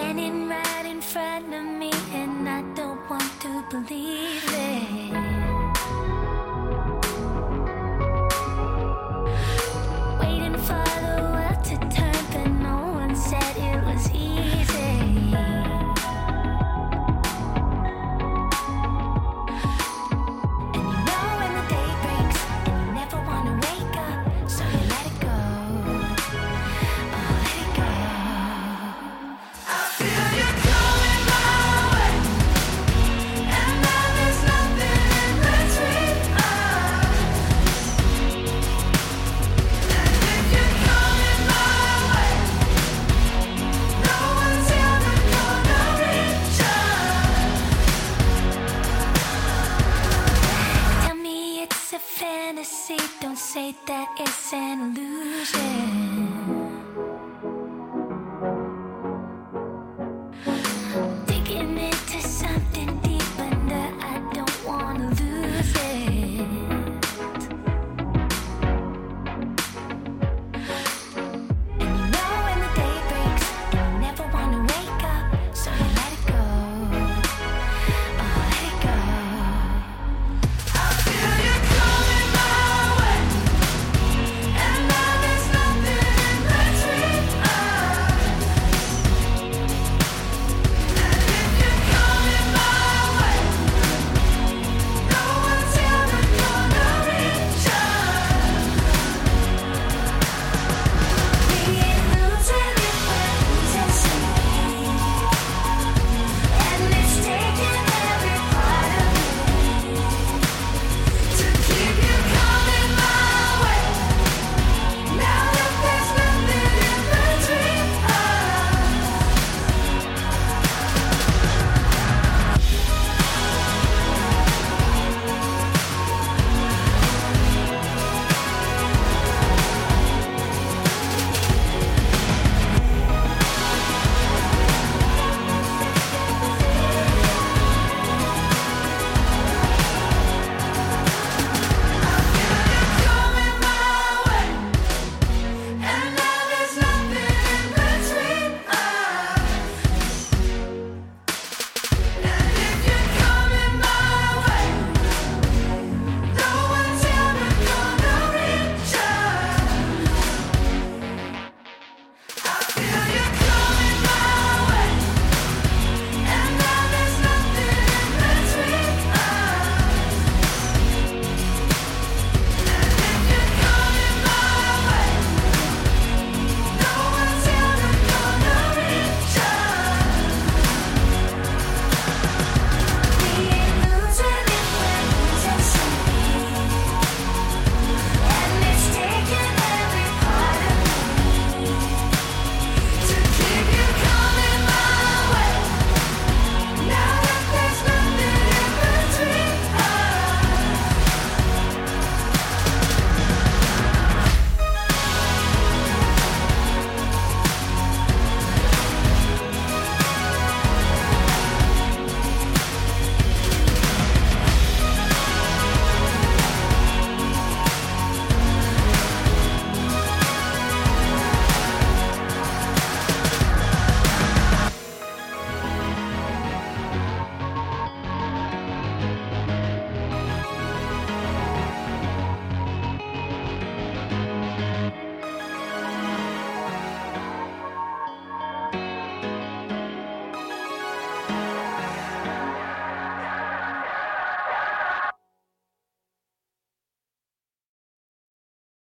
standing right in front of me, and I don't want to believe it. Waiting for the world to turn, but no one said it was easy. And you know when the day breaks and you never want to wake up, so you let it go. Oh, let it go. I feel you coming my way, and now there's nothing in between us. And if you're coming my way, no one's ever gonna reach us. Tell me it's a fantasy, don't say that it's an illusion.